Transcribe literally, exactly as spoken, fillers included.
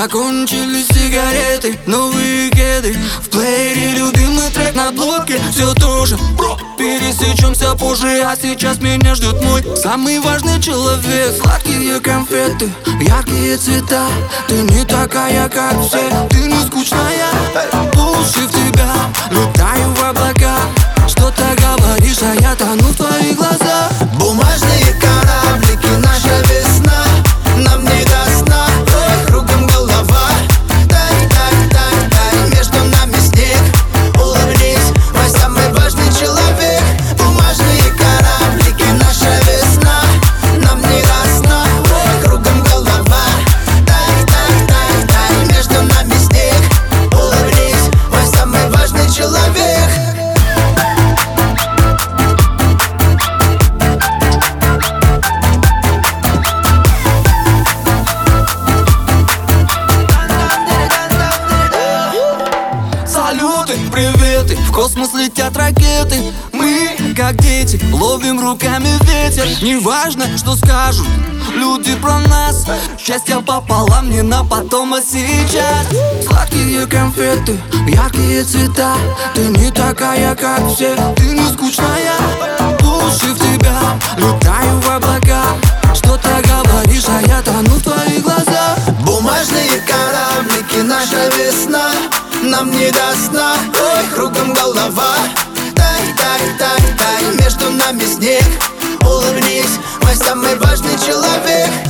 Закончились сигареты, новые кеды. В плеере любимый трек на блоке. Все тоже, бро, пересечемся позже. А сейчас меня ждет мой самый важный человек. Сладкие конфеты, яркие цвета. Ты не такая, как все. Ты не скучная, по уши в тебя. Летаю в облака. Что-то говоришь, а я тону в твоих глазах. Бумажные кораблики, наша весна. Нам не до сна, ой, кругом голова. Дай, дай, дай, дай, между нами снег. Улыбнись, мой самый важный человек. Бумажные кораблики, наша весна. Нам не до сна, ой, кругом голова. Дай, дай, дай, дай, между нами снег. Улыбнись, мой самый важный человек. Приветы, в космос летят ракеты. Мы, как дети, ловим руками ветер. Неважно, что скажут люди про нас. Счастье пополам, не на потом, а сейчас. Сладкие конфеты, яркие цвета. Ты не такая, как все. Ты не скучная, по уши в тебя. Летаю в облака. Что-то говоришь, а я тону в твоих глазах. Бумажные кораблики, наша весна. Нам не до сна, ой, кругом голова. Дай, дай, дай, дай, между нами снег. Улыбнись, мой самый важный человек.